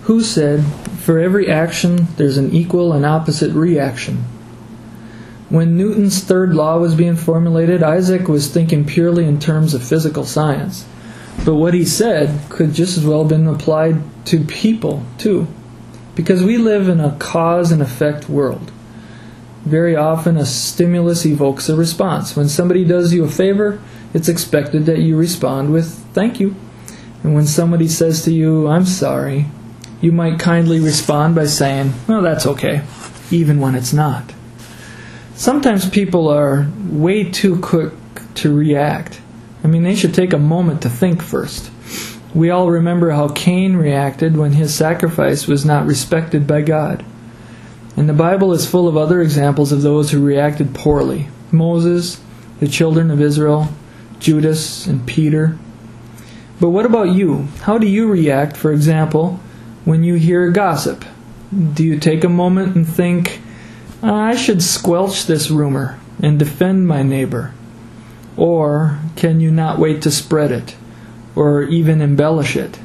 Who said, "For every action, there's an equal and opposite reaction"? When Newton's third law was being formulated, Isaac was thinking purely in terms of physical science. But what he said could just as well have been applied to people, too. Because we live in a cause and effect world. Very often a stimulus evokes a response. When somebody does you a favor, it's expected that you respond with "thank you." And when somebody says to you, "I'm sorry," you might kindly respond by saying, "Well, that's okay," even when it's not. Sometimes people are way too quick to react. They should take a moment to think first. We all remember how Cain reacted when his sacrifice was not respected by God. And the Bible is full of other examples of those who reacted poorly. Moses, the children of Israel, Judas, and Peter. But what about you? How do you react, for example, when you hear gossip? Do you take a moment and think, "I should squelch this rumor and defend my neighbor"? Or can you not wait to spread it, or even embellish it?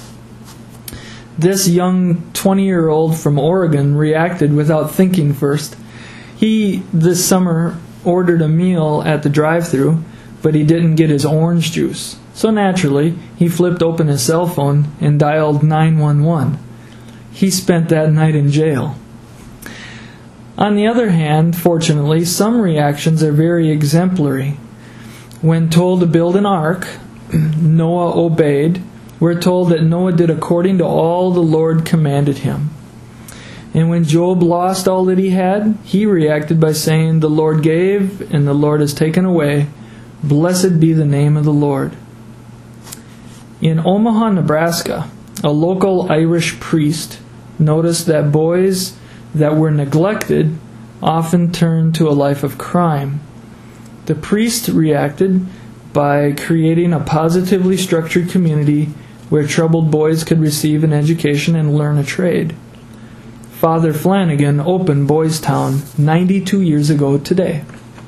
This young 20-year-old from Oregon reacted without thinking first. He, this summer, ordered a meal at the drive-thru, but he didn't get his orange juice. So naturally, he flipped open his cell phone and dialed 911. He spent that night in jail. On the other hand, fortunately, some reactions are very exemplary. When told to build an ark, Noah obeyed. We're told that Noah did according to all the Lord commanded him. And when Job lost all that he had, he reacted by saying, "The Lord gave, and the Lord has taken away. Blessed be the name of the Lord." In Omaha, Nebraska, a local Irish priest noticed that boys that were neglected often turned to a life of crime. The priest reacted by creating a positively structured community where troubled boys could receive an education and learn a trade. Father Flanagan opened Boys Town 92 years ago today.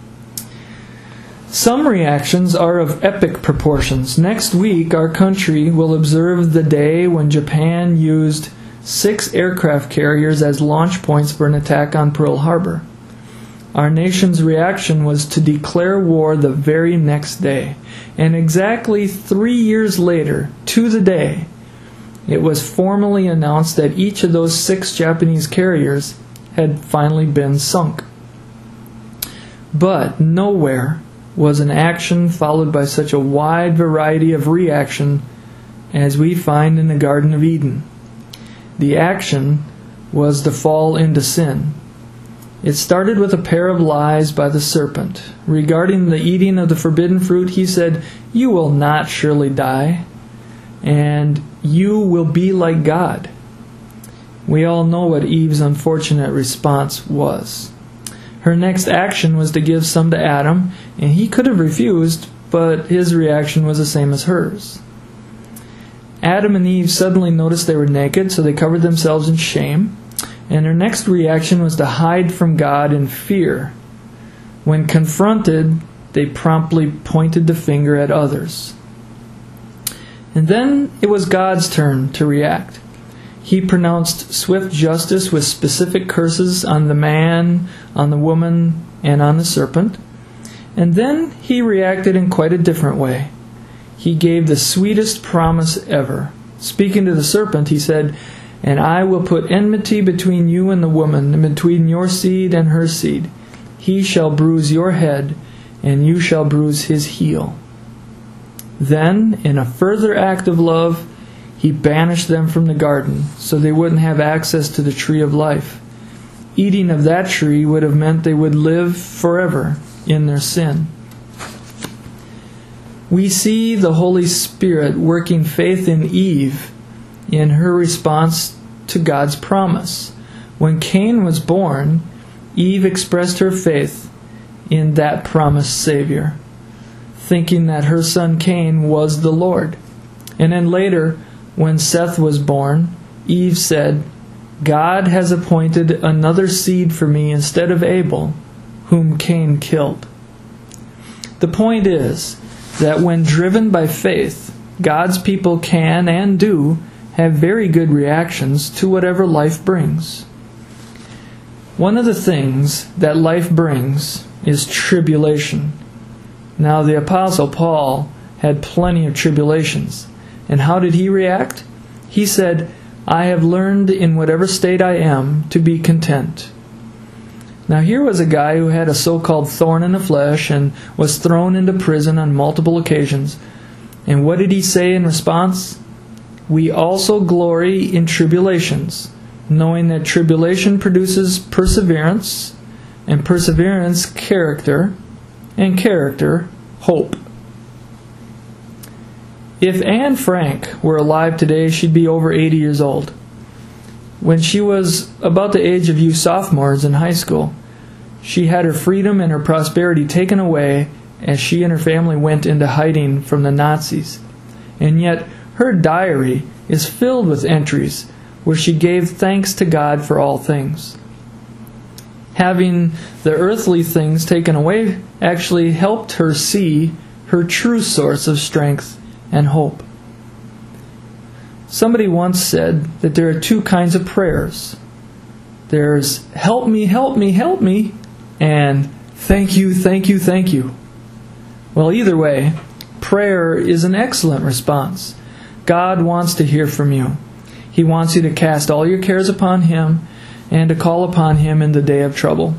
Some reactions are of epic proportions. Next week, our country will observe the day when Japan used 6 aircraft carriers as launch points for an attack on Pearl Harbor. Our nation's reaction was to declare war the very next day. And exactly 3 years later, to the day, it was formally announced that each of those 6 Japanese carriers had finally been sunk. But nowhere was an action followed by such a wide variety of reaction as we find in the Garden of Eden. The action was to fall into sin. It started with a pair of lies by the serpent. Regarding the eating of the forbidden fruit, he said, "You will not surely die, and you will be like God." We all know what Eve's unfortunate response was. Her next action was to give some to Adam, and he could have refused, but his reaction was the same as hers. Adam and Eve suddenly noticed they were naked, so they covered themselves in shame. And their next reaction was to hide from God in fear. When confronted, they promptly pointed the finger at others. And then it was God's turn to react. He pronounced swift justice with specific curses on the man, on the woman, and on the serpent. And then he reacted in quite a different way. He gave the sweetest promise ever. Speaking to the serpent, he said, "And I will put enmity between you and the woman, and between your seed and her seed. He shall bruise your head, and you shall bruise his heel." Then, in a further act of love, he banished them from the garden, so they wouldn't have access to the tree of life. Eating of that tree would have meant they would live forever in their sin. We see the Holy Spirit working faith in Eve in her response to God's promise. When Cain was born, Eve expressed her faith in that promised Savior, thinking that her son Cain was the Lord. And then later, when Seth was born, Eve said, "God has appointed another seed for me instead of Abel, whom Cain killed." The point is that when driven by faith, God's people can and do have very good reactions to whatever life brings. One of the things that life brings is tribulation. Now, the Apostle Paul had plenty of tribulations. And how did he react? He said, "I have learned in whatever state I am to be content." Now, here was a guy who had a so-called thorn in the flesh and was thrown into prison on multiple occasions. And what did he say in response? "We also glory in tribulations, knowing that tribulation produces perseverance, and perseverance, character, and character, hope." If Anne Frank were alive today, she'd be over 80 years old. When she was about the age of you sophomores in high school, she had her freedom and her prosperity taken away as she and her family went into hiding from the Nazis. And yet, her diary is filled with entries where she gave thanks to God for all things. Having the earthly things taken away actually helped her see her true source of strength and hope. Somebody once said that there are two kinds of prayers. There's "help me, help me, help me," and "thank you, thank you, thank you." Well, either way, prayer is an excellent response. God wants to hear from you. He wants you to cast all your cares upon Him and to call upon Him in the day of trouble.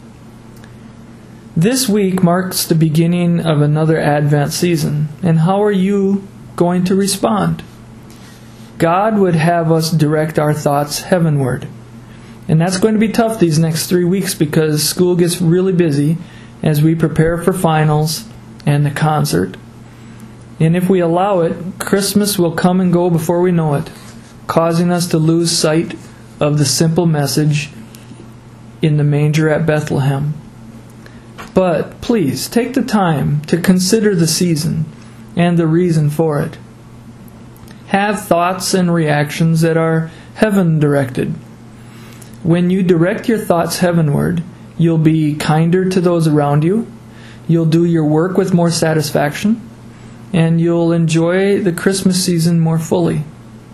This week marks the beginning of another Advent season, and how are you going to respond? God would have us direct our thoughts heavenward. And that's going to be tough these next 3 weeks because school gets really busy as we prepare for finals and the concert. And if we allow it, Christmas will come and go before we know it, causing us to lose sight of the simple message in the manger at Bethlehem. But please, take the time to consider the season and the reason for it. Have thoughts and reactions that are heaven-directed. When you direct your thoughts heavenward, you'll be kinder to those around you, you'll do your work with more satisfaction, and you'll enjoy the Christmas season more fully.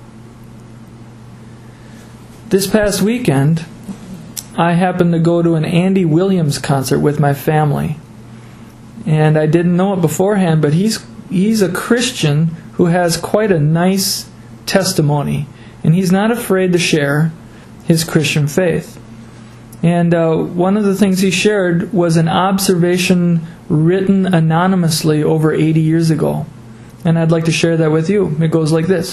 This past weekend, I happened to go to an Andy Williams concert with my family. And I didn't know it beforehand, but he's a Christian who has quite a nice testimony. And he's not afraid to share his Christian faith. And one of the things he shared was an observation written anonymously over 80 years ago. And I'd like to share that with you. It goes like this.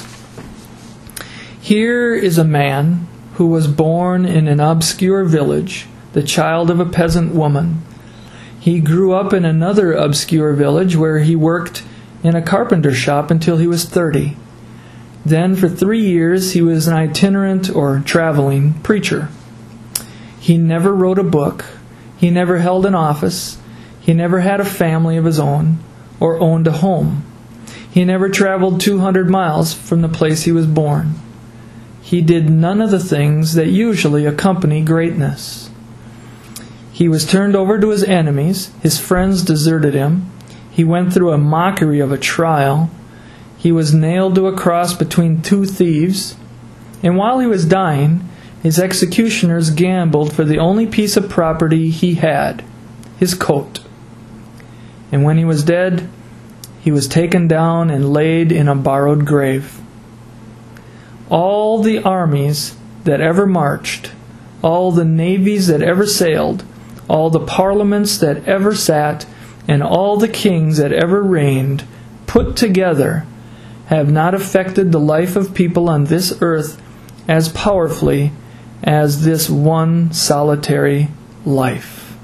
Here is a man who was born in an obscure village, the child of a peasant woman. He grew up in another obscure village where he worked in a carpenter shop until he was 30. Then for 3 years he was an itinerant or traveling preacher. He never wrote a book. He never held an office. He never had a family of his own or owned a home. He never traveled 200 miles from the place he was born. He did none of the things that usually accompany greatness. He was turned over to his enemies. His friends deserted him. He went through a mockery of a trial. He was nailed to a cross between two thieves. And while he was dying, his executioners gambled for the only piece of property he had, his coat. And when he was dead, he was taken down and laid in a borrowed grave. All the armies that ever marched, all the navies that ever sailed, all the parliaments that ever sat, and all the kings that ever reigned, put together, have not affected the life of people on this earth as powerfully as this one solitary life.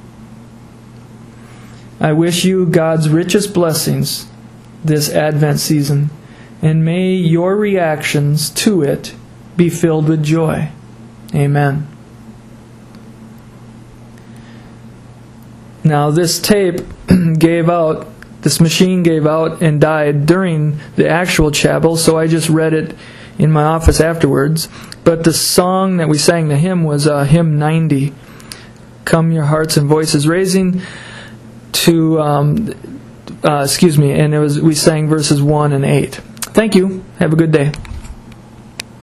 I wish you God's richest blessings this Advent season, and may your reactions to it be filled with joy. Amen. Now this tape this machine gave out and died during the actual chapel, so I just read it in my office afterwards. But the song that we sang, the hymn, was hymn 90, Come Your Hearts and Voices Raising, and we sang verses 1 and 8. Thank you. Have a good day.